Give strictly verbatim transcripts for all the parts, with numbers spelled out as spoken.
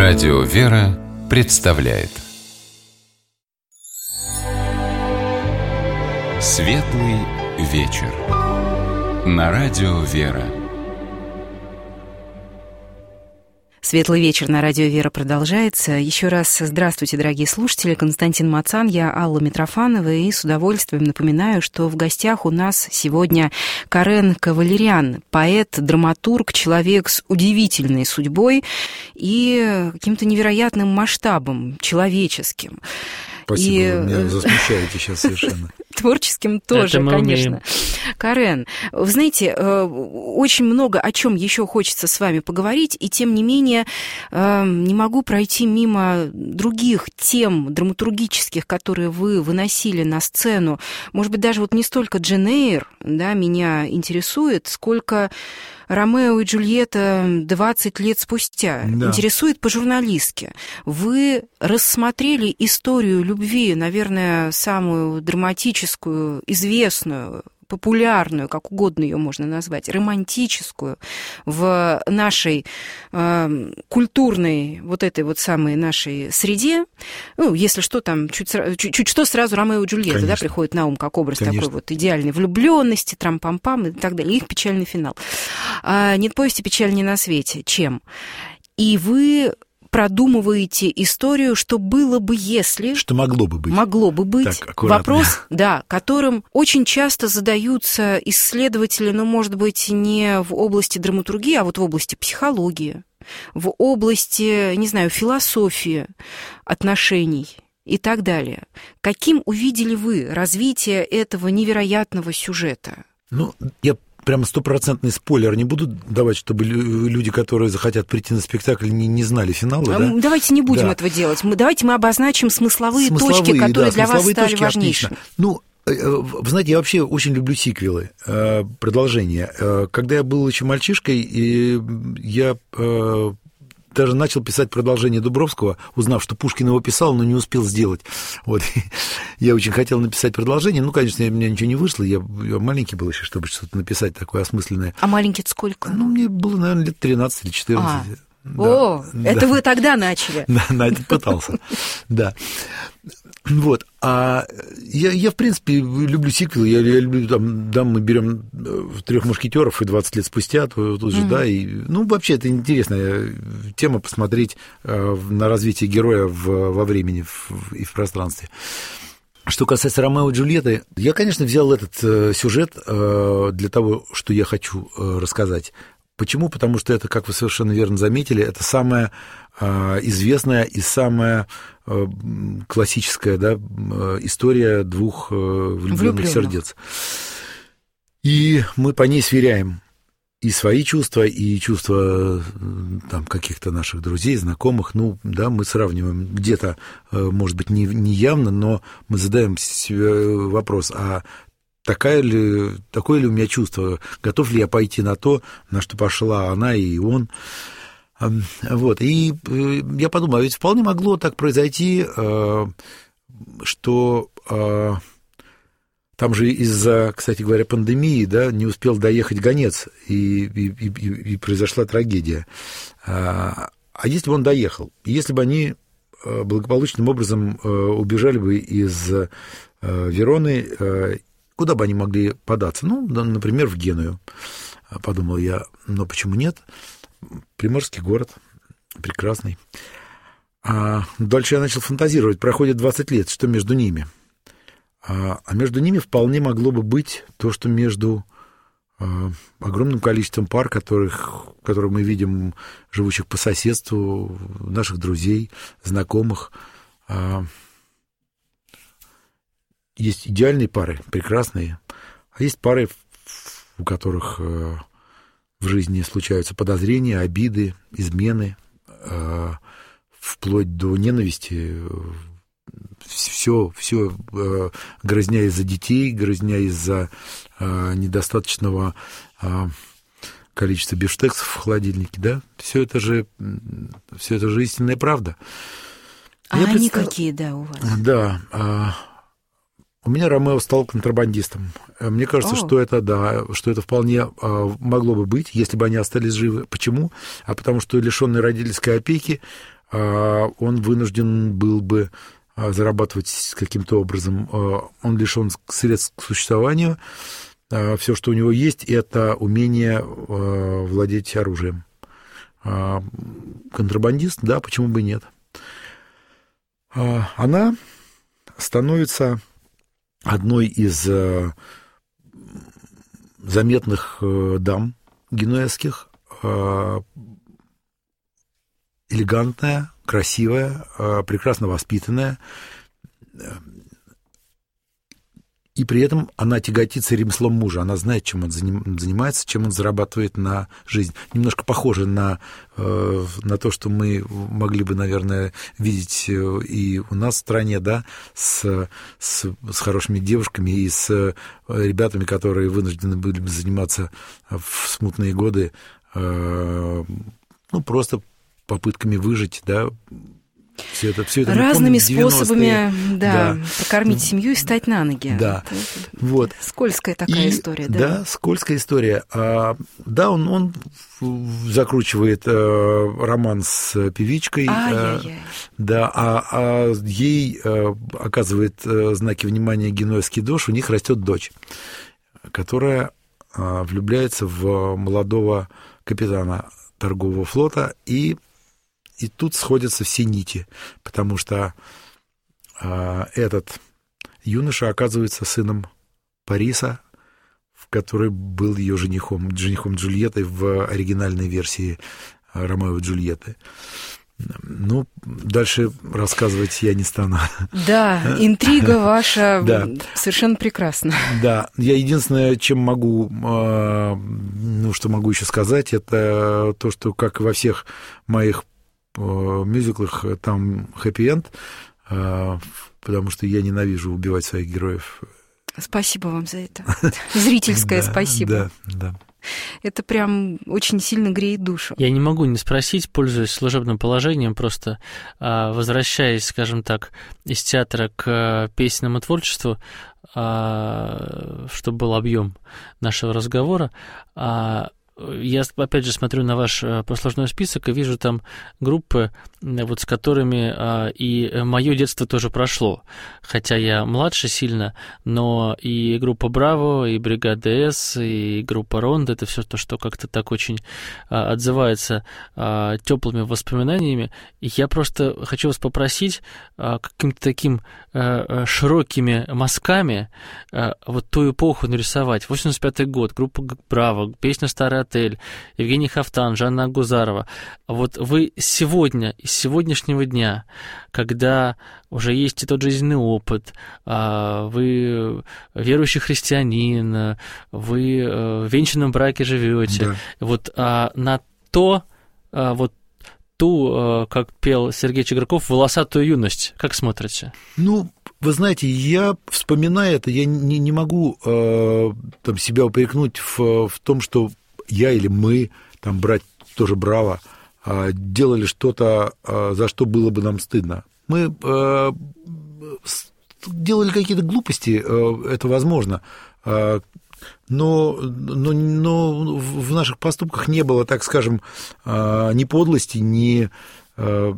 Радио «Вера» представляет Светлый вечер на Радио «Вера». Светлый вечер на Радио «Вера» продолжается. Еще раз здравствуйте, дорогие слушатели. Константин Мацан, я Алла Митрофанова, и с удовольствием напоминаю, что в гостях у нас сегодня Карен Кавалерян, поэт, драматург, человек с удивительной судьбой и каким-то невероятным масштабом человеческим. Спасибо, и... вы меня засмущаете сейчас совершенно. Творческим тоже, конечно. Карен, вы знаете, очень много о чем еще хочется с вами поговорить, и тем не менее не могу пройти мимо других тем драматургических, которые вы выносили на сцену. Может быть, даже вот не столько Джейн Эйр, да, меня интересует, сколько Ромео и Джульетта двадцать лет спустя. Да. Интересует по-журналистски. Вы рассмотрели историю любви, наверное, самую драматическую, известную, популярную, как угодно ее можно назвать, романтическую в нашей э, культурной, вот этой вот самой нашей среде. Ну, если что, там, чуть, чуть, чуть что, сразу Ромео и Джульетта, да, приходит на ум как образ Конечно. Такой вот идеальной влюбленности, трам-пам-пам и так далее. Их печальный финал. А нет повести печальнее на свете. Чем? И вы продумываете историю, что было бы, если... Что могло бы быть. Могло бы быть. Так, аккуратно. Вопрос, да, которым очень часто задаются исследователи, но, может быть, не в области драматургии, а вот в области психологии, в области, не знаю, философии отношений и так далее. Каким увидели вы развитие этого невероятного сюжета? Ну, я... Прямо стопроцентный спойлер не буду давать, чтобы люди, которые захотят прийти на спектакль, не, не знали финала. Да? Давайте не будем да. этого делать. Мы, давайте мы обозначим смысловые, смысловые точки, которые да, для вас стали точки, важнейшими. Отлично. Ну, вы знаете, я вообще очень люблю сиквелы, продолжения. Когда я был еще мальчишкой, я даже начал писать продолжение Дубровского, узнав, что Пушкин его писал, но не успел сделать. Вот. Я очень хотел написать продолжение. Ну, конечно, у меня ничего не вышло. Я, я маленький был еще, чтобы что-то написать такое осмысленное. А маленький сколько? Ну, мне было, наверное, лет тринадцать или четырнадцать. А. Да, О, да. Это вы тогда начали. Да, Надя пытался. Да. Вот. А я, я, в принципе, люблю сиквелы. Я, я люблю, там, да, мы берем трех мушкетеров и двадцать лет спустя, тут же, mm-hmm. да. И, ну, вообще, это интересная тема посмотреть на развитие героя в, во времени в, и в пространстве. Что касается Ромео и Джульетты, я, конечно, взял этот сюжет для того, что я хочу рассказать. Почему? Потому что это, как вы совершенно верно заметили, это самая э, известная и самая э, классическая, да, история двух э, влюбленных сердец. И мы по ней сверяем и свои чувства, и чувства там, каких-то наших друзей, знакомых. Ну, да, мы сравниваем где-то, э, может быть, не, не явно, но мы задаем себе вопрос, а Такая ли, такое ли у меня чувство, готов ли я пойти на то, на что пошла она и он. Вот. И я подумал, ведь вполне могло так произойти, что там же из-за, кстати говоря, пандемии, да, не успел доехать гонец, и, и, и, и произошла трагедия. А если бы он доехал, если бы они благополучным образом убежали бы из Вероны, куда бы они могли податься? Ну, например, в Геную, подумал я. Но почему нет? Приморский город, прекрасный. А дальше я начал фантазировать. Проходит двадцать лет, что между ними? А между ними вполне могло бы быть то, что между огромным количеством пар, которых, которые мы видим, живущих по соседству, наших друзей, знакомых. Есть идеальные пары, прекрасные, а есть пары, у которых в жизни случаются подозрения, обиды, измены, вплоть до ненависти. Все, все грызня из-за детей, грызня из-за недостаточного количества бифштексов в холодильнике, да? Все это же, все это же истинная правда. А Я они представ... какие, да, у вас? Да. У меня Ромео стал контрабандистом. Мне кажется, О. что это, да, что это вполне могло бы быть, если бы они остались живы. Почему? А потому что лишенный родительской опеки он вынужден был бы зарабатывать каким-то образом. Он лишен средств к существованию. Все, что у него есть, это умение владеть оружием. Контрабандист, да, почему бы и нет. Она становится одной из заметных дам генуэзских, элегантная, красивая, прекрасно воспитанная, и при этом она тяготится ремеслом мужа, она знает, чем он занимается, чем он зарабатывает на жизнь. Немножко похоже на, на то, что мы могли бы, наверное, видеть и у нас в стране, да, с, с, с хорошими девушками и с ребятами, которые вынуждены были бы заниматься в смутные годы, ну, просто попытками выжить, да, все это, все это разными способами, да, да, прокормить семью и встать на ноги. Да, это, вот. Скользкая такая и, история, да? Да, скользкая история. А, да, он, он закручивает а, роман с певичкой, а, да, а, а ей а, оказывает а, знаки внимания генуэзский дож, у них растет дочь, которая а, влюбляется в молодого капитана торгового флота, и И тут сходятся все нити, потому что э, этот юноша оказывается сыном Париса, который был ее женихом, женихом Джульетты в оригинальной версии Ромео и Джульетты. Ну, дальше рассказывать я не стану. Да, интрига ваша да. совершенно прекрасна. Да, я единственное, чем могу, ну, что могу еще сказать, это то, что, как и во всех моих мюзиклах, там хэппи-энд, потому что я ненавижу убивать своих героев. Спасибо вам за это. Зрительское спасибо. Да, да. Это прям очень сильно греет душу. Я не могу не спросить, пользуясь служебным положением, просто возвращаясь, скажем так, из театра к песенному творчеству, чтобы был объем нашего разговора. Я, опять же, смотрю на ваш послужной список и вижу там группы, вот с которыми а, и мое детство тоже прошло. Хотя я младше сильно, но и группа «Браво», и «Бригада С», и группа «Ронда» — это все то, что как-то так очень а, отзывается а, теплыми воспоминаниями. И я просто хочу вас попросить а, каким-то таким а, широкими мазками а, вот ту эпоху нарисовать. восемьдесят пятый год, группа «Браво», песня «Старый отель», Евгений Хафтан, Жанна Агузарова. Вот вы сегодня, из сегодняшнего дня, когда уже есть и тот жизненный опыт, вы верующий христианин, вы в венчанном браке живете, да. Вот на то, вот ту, как пел Сергей Чиграков, волосатую юность, как смотрите? Ну, вы знаете, я, вспоминая это, я не, не могу э, там, себя упрекнуть в, в том, что я или мы, там, брать тоже «Браво», э, делали что-то, э, за что было бы нам стыдно. Мы э, делали какие-то глупости, э, это возможно, э, но, но, но в наших поступках не было, так скажем, э, ни подлости, ни... Э,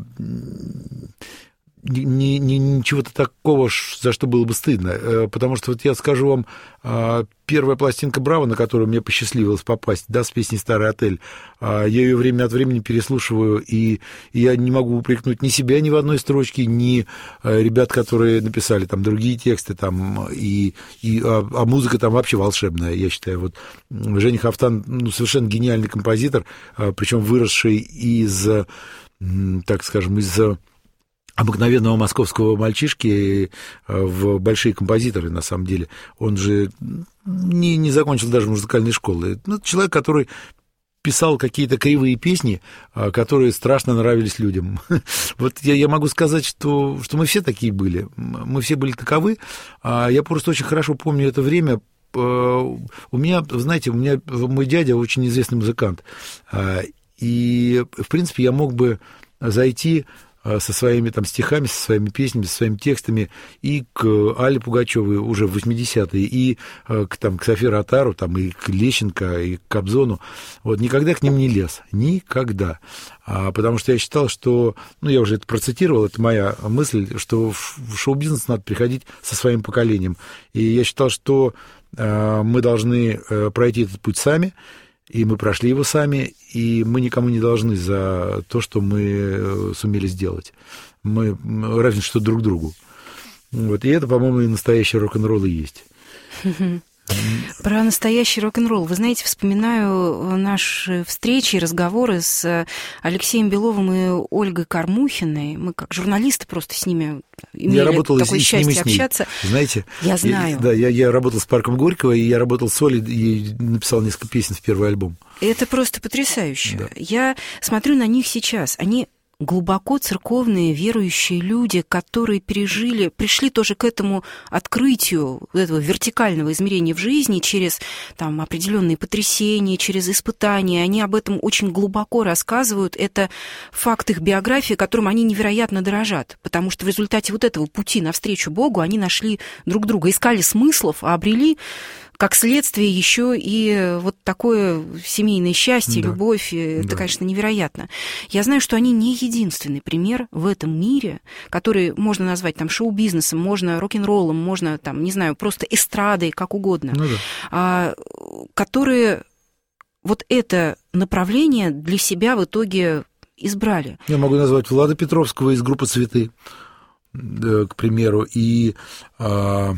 Ни, ни, ничего-то такого, за что было бы стыдно. Потому что вот я скажу вам, первая пластинка «Браво», на которую мне посчастливилось попасть, да, с песней «Старый отель», я ее время от времени переслушиваю, и я не могу упрекнуть ни себя ни в одной строчке, ни ребят, которые написали там другие тексты, там, и, и, а, а музыка там вообще волшебная, я считаю. Вот Женя Хафтан, ну, совершенно гениальный композитор, причем выросший из, так скажем, из... обыкновенного московского мальчишки в большие композиторы, на самом деле. Он же не, не закончил даже музыкальной школы. Ну, человек, который писал какие-то кривые песни, которые страшно нравились людям. Вот я, я могу сказать, что, что мы все такие были. Мы все были таковы. Я просто очень хорошо помню это время. У меня, знаете, у меня мой дядя очень известный музыкант. И, в принципе, я мог бы зайти со своими там стихами, со своими песнями, со своими текстами и к Алле Пугачевой уже в восьмидесятые, и к, там, к Софии Ротару, там, и к Лещенко, и к Кобзону. Вот, никогда к ним не лез. Никогда. А, потому что я считал, что, ну, я уже это процитировал, это моя мысль, что в шоу-бизнес надо приходить со своим поколением. И я считал, что э, мы должны э, пройти этот путь сами, и мы прошли его сами, и мы никому не должны за то, что мы сумели сделать. Мы разве что друг другу. Вот. И это, по-моему, и настоящий рок-н-ролл и есть. Про настоящий рок-н-ролл. Вы знаете, вспоминаю наши встречи и разговоры с Алексеем Беловым и Ольгой Кормухиной. Мы как журналисты просто с ними имели я работал такое с, счастье с ними, общаться. Знаете, я знаю. Я, да, я, я работал с Парком Горького, и я работал с Олей, и написал несколько песен в первый альбом. Это просто потрясающе. Да. Я смотрю на них сейчас. Они глубоко церковные, верующие люди, которые пережили, пришли тоже к этому открытию этого вертикального измерения в жизни через там, определенные потрясения, через испытания. Они об этом очень глубоко рассказывают. Это факт их биографии, которым они невероятно дорожат, потому что в результате вот этого пути навстречу Богу они нашли друг друга, искали смыслов, а обрели как следствие еще и вот такое семейное счастье, да. любовь. Это, да. конечно, невероятно. Я знаю, что они не единственный пример в этом мире, который можно назвать там шоу-бизнесом, можно рок-н-роллом, можно там, не знаю, просто эстрадой, как угодно, ну, да. а, которые вот это направление для себя в итоге избрали. Я могу назвать Влада Петровского из группы «Цветы», к примеру, и... А...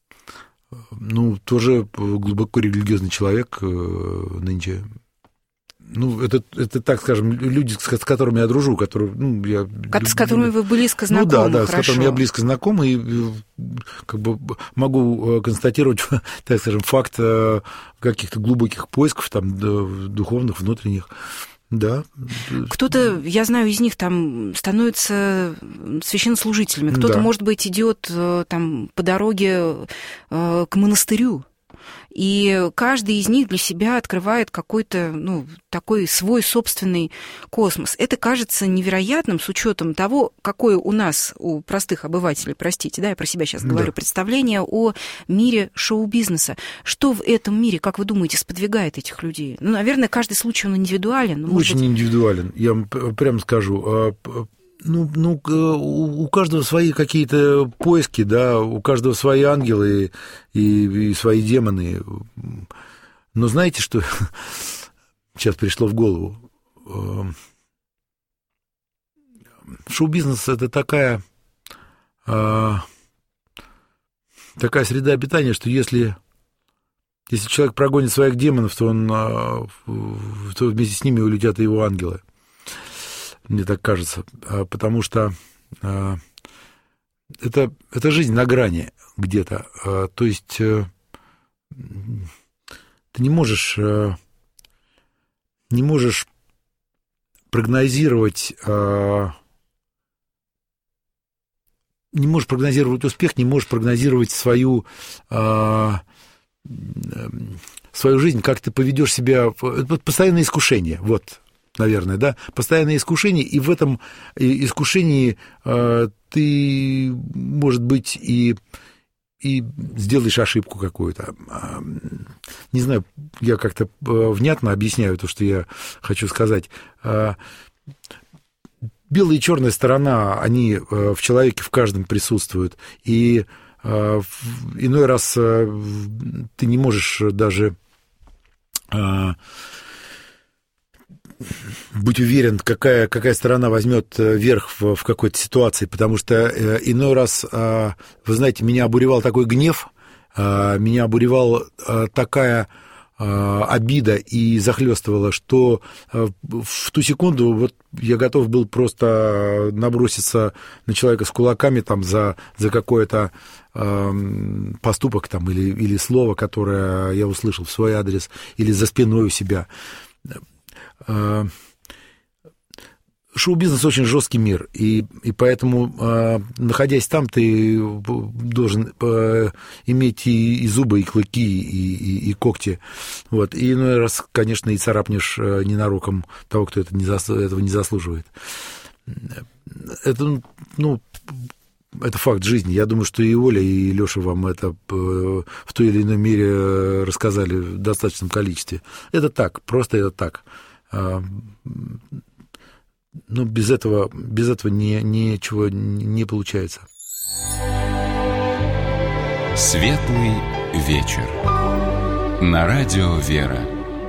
Ну, тоже глубоко религиозный человек нынче. Ну, это, это, так скажем, люди, с которыми я дружу, которые, ну, я... С которыми вы близко знакомы, Ну, да, да, хорошо. с которыми я близко знаком, и как бы могу констатировать, так скажем, факт каких-то глубоких поисков, там, духовных, внутренних. Да. Кто-то, я знаю, из них там становится священнослужителями, кто-то, да. может быть, идет там по дороге к монастырю. И каждый из них для себя открывает какой-то, ну, такой свой собственный космос. Это кажется невероятным с учетом того, какое у нас, у простых обывателей, простите, да, я про себя сейчас говорю, да. представление о мире шоу-бизнеса. Что в этом мире, как вы думаете, сподвигает этих людей? Ну, наверное, каждый случай, он индивидуален. Очень быть... индивидуален, я вам прямо скажу. Ну, ну, у каждого свои какие-то поиски, да, у каждого свои ангелы и, и свои демоны. Но знаете, что сейчас пришло в голову? Шоу-бизнес – это такая, такая среда обитания, что если, если человек прогонит своих демонов, то, он, то вместе с ними улетят и его ангелы. Мне так кажется, потому что это, это жизнь на грани где-то. То есть ты не можешь, не можешь прогнозировать, не можешь прогнозировать успех, не можешь прогнозировать свою, свою жизнь, как ты поведешь себя. Это постоянное искушение, вот. Наверное, да, постоянное искушение, и в этом искушении э, ты, может быть, и, и сделаешь ошибку какую-то. Не знаю, я как-то внятно объясняю то, что я хочу сказать. Белая и черная сторона, они в человеке в каждом присутствуют, и иной раз ты не можешь даже... быть уверен, какая, какая сторона возьмет верх в, в какой-то ситуации, потому что э, иной раз, э, вы знаете, меня обуревал такой гнев, э, меня обуревала э, такая э, обида и захлестывала, что э, в ту секунду вот я готов был просто наброситься на человека с кулаками там, за, за какой-то э, поступок там, или, или слово, которое я услышал в свой адрес, или за спиной у себя. Шоу-бизнес очень жесткий мир, и, и поэтому, находясь там, ты должен иметь и, и зубы, и клыки, и, и, и когти. Вот. И иной раз, конечно, и царапнешь ненароком того, кто это не зас... этого не заслуживает. это, ну, это факт жизни. Я думаю, что и Оля, и Лёша вам это в той или иной мере рассказали в достаточном количестве. Это так, просто это так. Ну, без этого, без этого ни, ничего не получается. Светлый вечер. На радио «Вера».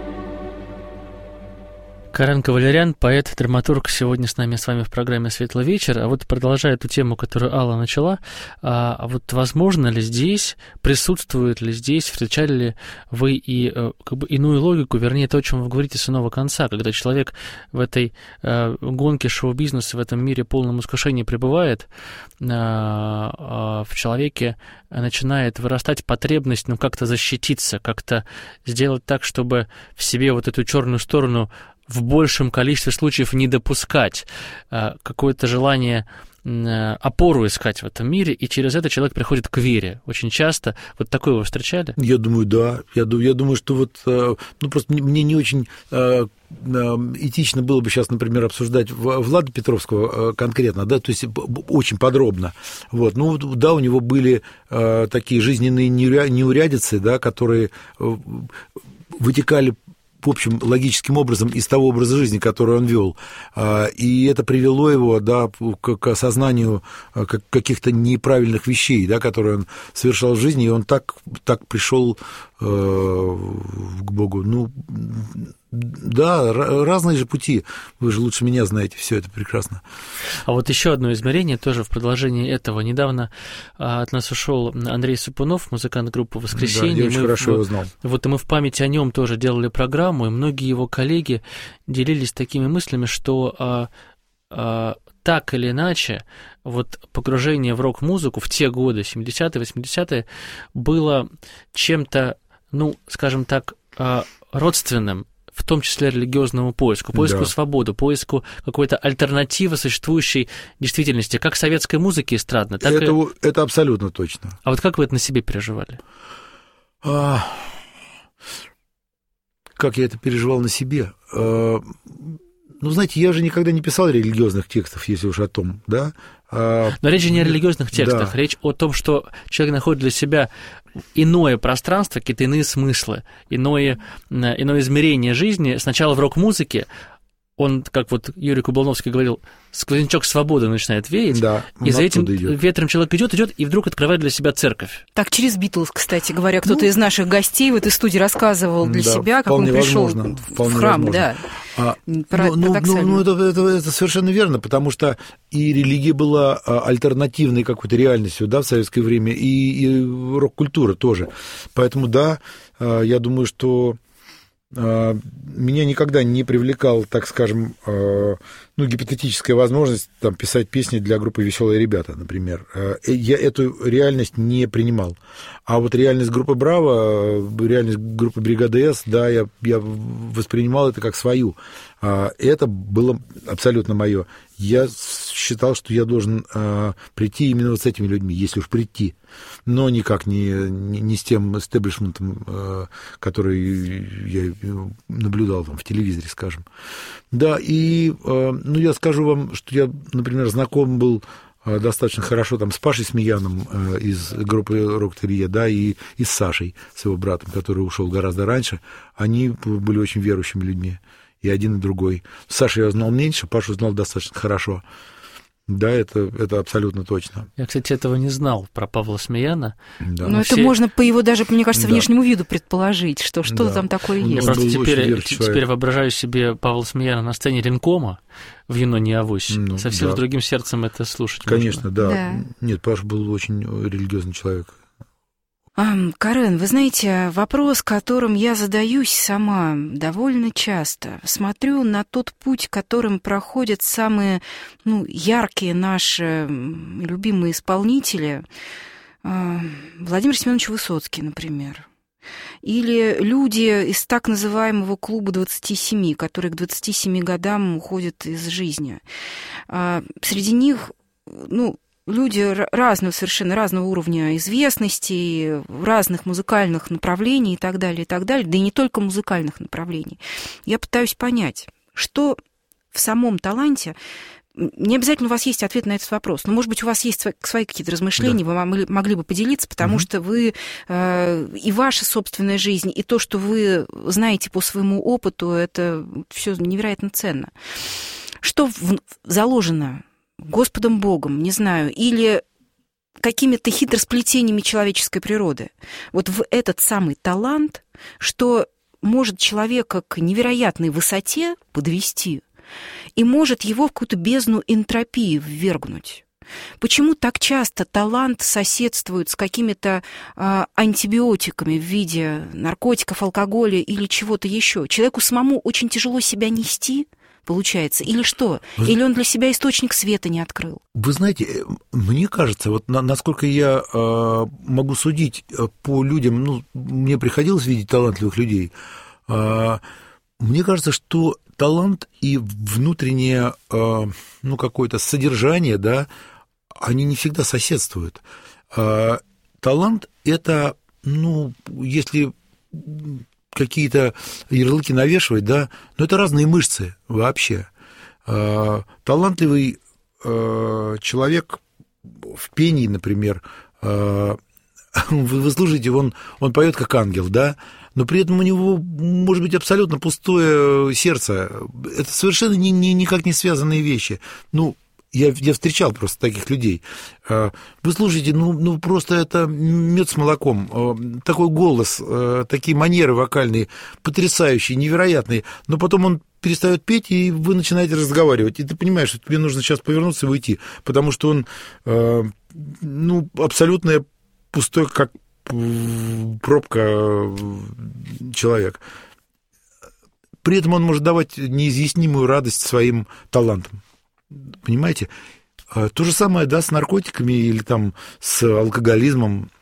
Карен Кавалерян, поэт, драматург, сегодня с нами с вами в программе «Светлый вечер». А вот продолжая эту тему, которую Алла начала, а вот возможно ли здесь, присутствует ли здесь, встречали ли вы и как бы иную логику, вернее, то, о чем вы говорите с иного конца, когда человек в этой а, гонке шоу-бизнеса, в этом мире полном искушении пребывает, а, а в человеке начинает вырастать потребность, ну, как-то защититься, как-то сделать так, чтобы в себе вот эту черную сторону в большем количестве случаев не допускать, какое-то желание опору искать в этом мире, и через это человек приходит к вере. Очень часто. Вот такое вы встречали? Я думаю, да. Я, я думаю, что вот, ну, просто мне не очень этично было бы сейчас, например, обсуждать Влада Петровского конкретно, да, то есть очень подробно. Вот. Ну, да, у него были такие жизненные неурядицы, да, которые вытекали, в общем, логическим образом из того образа жизни, который он вел. И это привело его, да, к осознанию каких-то неправильных вещей, да, которые он совершал в жизни, и он так, так пришел к Богу. Ну, да, разные же пути. Вы же лучше меня знаете все это прекрасно. А вот еще одно измерение тоже в продолжении этого. Недавно от нас ушел Андрей Сапунов, музыкант группы «Воскресенье». Да, я очень мы хорошо в... его знал. Вот и мы в память о нем тоже делали программу, и многие его коллеги делились такими мыслями, что а, а, так или иначе вот погружение в рок-музыку в те годы, семидесятые, восьмидесятые, было чем-то, ну, скажем так, а, родственным, в том числе религиозному поиску, поиску да. свободы, поиску какой-то альтернативы существующей действительности, как советской музыки эстрадной, так это, и... это абсолютно точно. А вот как вы это на себе переживали? А... Как я это переживал на себе? А... Ну, знаете, я же никогда не писал религиозных текстов, если уж о том, да? А... Но речь же не о религиозных текстах, да. Речь о том, что человек находит для себя иное пространство, какие-то иные смыслы, иное, иное измерение жизни. Сначала в рок-музыке он, как вот Юрий Кублановский говорил, сквознячок свободы начинает веять, да, и за этим идет. ветром человек идет, идет, и вдруг открывает для себя церковь. Так, через Битлз, кстати говоря, кто-то ну, из наших гостей в этой студии рассказывал для да, себя, как он пришел в храм, возможно. Да. А, Про, ну, ну, ну, это, это, это совершенно верно, потому что и религия была альтернативной какой-то реальностью, да, в советское время, и, и рок-культура тоже. Поэтому, да, я думаю, что меня никогда не привлекала, так скажем, ну, гипотетическая возможность там, писать песни для группы «Веселые ребята», например. Я эту реальность не принимал. А вот реальность группы «Браво», реальность группы «Бригада С», да, я, я воспринимал это как свою. Это было абсолютно мое. Я считал, что я должен прийти именно вот с этими людьми, если уж прийти, но никак не, не, не с тем эстеблишментом, который я наблюдал там в телевизоре, скажем. Да, и, ну, я скажу вам, что я, например, знаком был достаточно хорошо там с Пашей Смеяном из группы «Рок-Терье», да, и, и с Сашей, с его братом, который ушел гораздо раньше. Они были очень верующими людьми, и один, и другой. Сашу я знал меньше, Пашу знал достаточно хорошо. Да, это, это абсолютно точно. Я, кстати, этого не знал про Павла Смеяна. Да. Но все... это можно по его даже, мне кажется, да. внешнему виду предположить, что что-то да. там такое Он есть. Просто теперь, теперь воображаю себе Павла Смеяна на сцене Ренкома в «Юно не авось». Ну, совсем да. с другим сердцем это слушать Конечно, можно. Да. да. Нет, Паша был очень религиозный человек. Карен, вы знаете, вопрос, которым я задаюсь сама довольно часто. Смотрю на тот путь, которым проходят самые ну, яркие наши любимые исполнители. Владимир Семенович Высоцкий, например. Или люди из так называемого клуба двадцати семи, которые к двадцати семи годам уходят из жизни. Среди них, ну, люди разного, совершенно разного уровня известности, разных музыкальных направлений и так далее, и так далее, да и не только музыкальных направлений. Я пытаюсь понять, что в самом таланте Не обязательно у вас есть ответ на этот вопрос, но, может быть, у вас есть свои какие-то размышления, да. Вы могли бы поделиться, потому угу. что вы и ваша собственная жизнь, и то, что вы знаете по своему опыту, это все невероятно ценно. Что заложено Господом Богом, не знаю, или какими-то хитросплетениями человеческой природы, вот в этот самый талант, что может человека к невероятной высоте подвести и может его в какую-то бездну энтропии ввергнуть. Почему так часто талант соседствует с какими-то э, антибиотиками в виде наркотиков, алкоголя или чего-то еще? Человеку самому очень тяжело себя нести, получается, или что? Или он для себя источник света не открыл? Вы знаете, мне кажется, вот на, насколько я э, могу судить по людям, ну, мне приходилось видеть талантливых людей, э, мне кажется, что талант и внутреннее, э, ну, какое-то содержание, да, они не всегда соседствуют. Э, талант – это, ну, если какие-то ярлыки навешивать, да, но это разные мышцы вообще. Э, талантливый э, человек в пении, например, э, вы, вы слушаете, он, он поет как ангел, да, но при этом у него может быть абсолютно пустое сердце. Это совершенно ни, ни, никак не связанные вещи. Ну, я, я встречал просто таких людей. Вы слушаете, ну, ну просто это мед с молоком. Такой голос, такие манеры вокальные, потрясающие, невероятные. Но потом он перестает петь, и вы начинаете разговаривать. И ты понимаешь, что тебе нужно сейчас повернуться и уйти, потому что он, ну, абсолютно пустой, как пробка человек. При этом он может давать неизъяснимую радость своим талантам. Понимаете? То же самое, да, с наркотиками или там с алкоголизмом.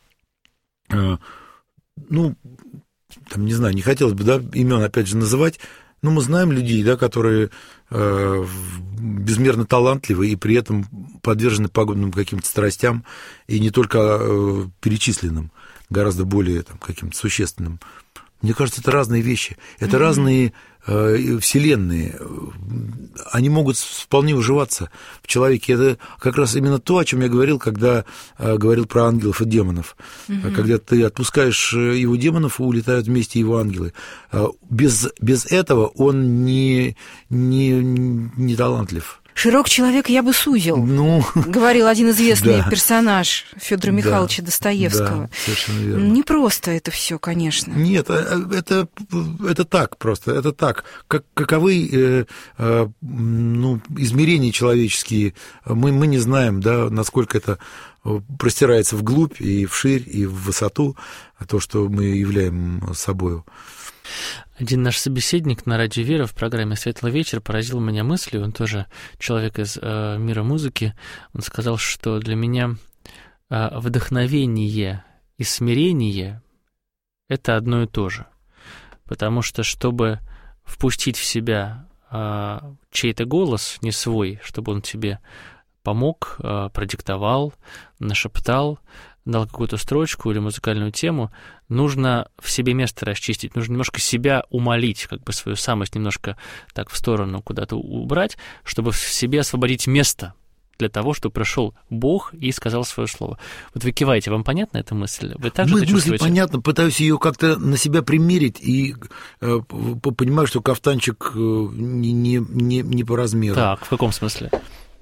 Ну, там, не знаю, не хотелось бы, да, имен опять же называть, но мы знаем людей, да, которые э, безмерно талантливы и при этом подвержены пагубным каким-то страстям, и не только э, перечисленным, гораздо более там, каким-то существенным. Мне кажется, это разные вещи, это mm-hmm. разные э, вселенные. Они могут вполне уживаться в человеке. Это как раз именно то, о чем я говорил, когда э, говорил про ангелов и демонов. Mm-hmm. Когда ты отпускаешь его демонов, улетают вместе его ангелы. Без, без этого он не, не, не талантлив. «Широк человек я бы сузил», ну, говорил один известный да. персонаж Фёдора Михайловича да. Достоевского. Да, совершенно верно. Не просто это все, конечно. Нет, это, это так просто, это так. Как, каковы э, э, ну, измерения человеческие, мы, мы не знаем, да, насколько это простирается вглубь и вширь, и в высоту, то, что мы являем собою. Один наш собеседник на радио «Вера» в программе «Светлый вечер» поразил меня мыслью, он тоже человек из э, мира музыки, он сказал, что для меня э, вдохновение и смирение – это одно и то же, потому что, чтобы впустить в себя э, чей-то голос, не свой, чтобы он тебе помог, э, продиктовал, нашептал, дал какую-то строчку или музыкальную тему, нужно в себе место расчистить, нужно немножко себя умолить, как бы свою самость немножко так в сторону куда-то убрать, чтобы в себе освободить место для того, чтобы пришел Бог и сказал свое слово. Вот вы киваете, вам понятна эта мысль? Вы также Мы, это чувствуете? Мысль понятна, пытаюсь ее как-то на себя примерить и э, понимаю, что кафтанчик не, не, не, не по размеру. Так, в каком смысле?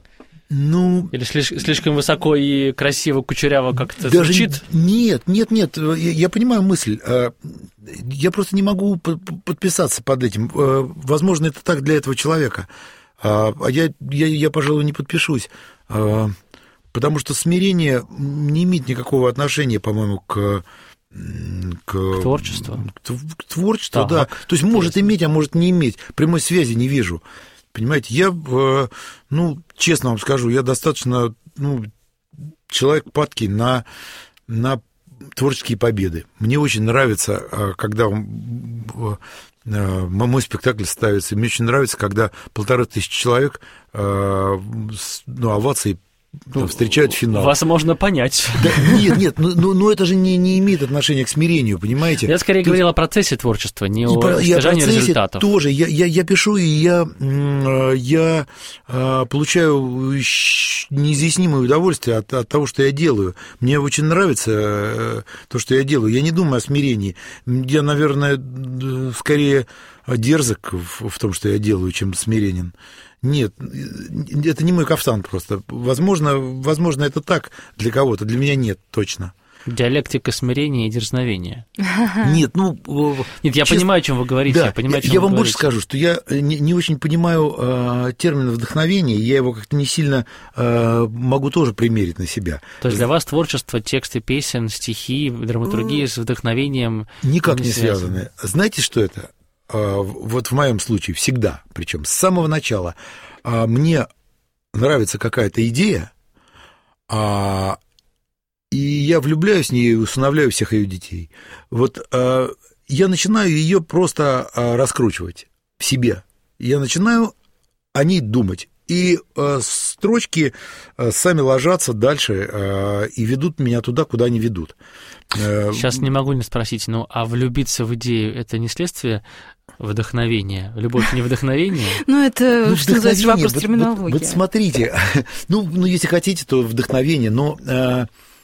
Ну, или слишком высоко и красиво, кучеряво как-то даже звучит? Нет, нет, нет, я, я понимаю мысль. Я просто не могу подписаться под этим. Возможно, это так для этого человека. А я, я, я, пожалуй, не подпишусь. Потому что смирение не имеет никакого отношения, по-моему, к... К, к творчеству. К творчеству, да. да. То есть может иметь, а может не иметь. Прямой связи не вижу. Понимаете, я, ну, честно вам скажу, я достаточно, ну, человек падкий на, на творческие победы. Мне очень нравится, когда мой спектакль ставится, мне очень нравится, когда полторы тысячи человек, ну, овации там, встречают финал. Вас можно понять. Да, нет, нет, но ну, ну, это же не, не имеет отношения к смирению, понимаете? Я скорее То говорил есть... о процессе творчества, не о про, достижении результатов. Тоже. Я, я, я пишу, и я, я получаю неизъяснимое удовольствие от, от того, что я делаю. Мне очень нравится то, что я делаю. Я не думаю о смирении. Я, наверное, скорее дерзок в, в том, что я делаю, чем смиренен. Нет, это не мой кафтан просто. Возможно, возможно, это так для кого-то, для меня нет, точно. Диалектика смирения и дерзновения. Нет, ну... Нет, я честно, понимаю, о чем вы говорите. Да, я понимаю, о чем я вы вам говорите. больше скажу, что я не, не очень понимаю э, термин вдохновения, я его как-то не сильно э, могу тоже примерить на себя. То есть для вас творчество, тексты песен, стихи, драматургия с вдохновением никак не, не связаны. связаны. Знаете, что это? Э, вот в моем случае всегда, причем с самого начала, э, мне нравится какая-то идея, а и я влюбляюсь в нее и усыновляю всех ее детей. Вот э, я начинаю ее просто э, раскручивать в себе. Я начинаю о ней думать. И э, строчки э, сами ложатся дальше э, и ведут меня туда, куда они ведут. Э, Сейчас не могу не спросить, ну а влюбиться в идею – это не следствие вдохновения? Любовь не вдохновение? Ну, это, ну, что называется, вопрос вот, терминологии. Вот, вот смотрите, ну, ну, если хотите, то вдохновение, но... Э,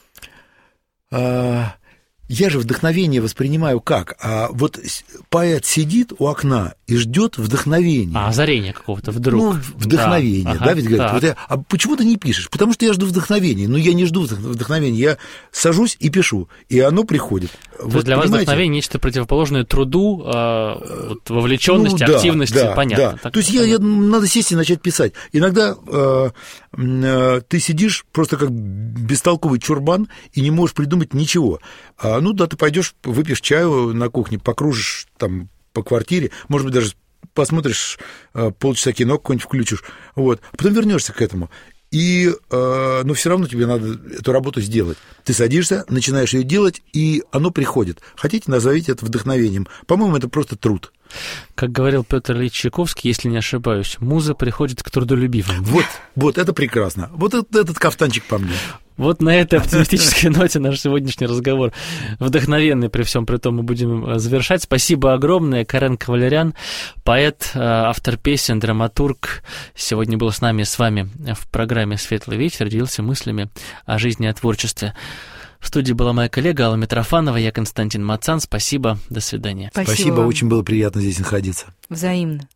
я же вдохновение воспринимаю как? А вот поэт сидит у окна и ждет вдохновения. А, озарение какого-то вдруг. Ну, вдохновение, да, ага, да ведь говорят. Вот я, а почему ты не пишешь? Потому что я жду вдохновения. Но я не жду вдохновения. Я сажусь и пишу, и оно приходит. То вот, есть для понимаете? вас вдохновение нечто противоположное труду, э, вот, вовлеченности, ну, да, активности, да, понятно. Да. Так, То есть я, я, надо сесть и начать писать. Иногда э, э, ты сидишь просто как бестолковый чурбан и не можешь придумать ничего. А, ну да, ты пойдешь, выпьешь чаю на кухне, покружишь там по квартире, может быть, даже посмотришь э, полчаса кино какое-нибудь включишь, вот, а потом вернешься к этому. И, э, но все равно тебе надо эту работу сделать. Ты садишься, начинаешь ее делать, и оно приходит. Хотите, назовите это вдохновением. По-моему, это просто труд. Как говорил Петр Ильич Чайковский, если не ошибаюсь, муза приходит к трудолюбивым. Вот, вот, это прекрасно. Вот этот, этот кафтанчик по мне. Вот на этой оптимистической ноте наш сегодняшний разговор вдохновенный, при всем при том, мы будем завершать. Спасибо огромное. Карен Кавалерян, поэт, автор песен, драматург, сегодня был с нами, с вами в программе «Светлый вечер», делился мыслями о жизни и о творчестве. В студии была моя коллега Алла Митрофанова, я Константин Мацан. Спасибо, до свидания. Спасибо, Спасибо, очень было приятно здесь находиться. Взаимно.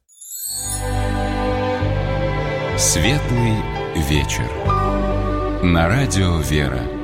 Светлый вечер. На радио «Вера».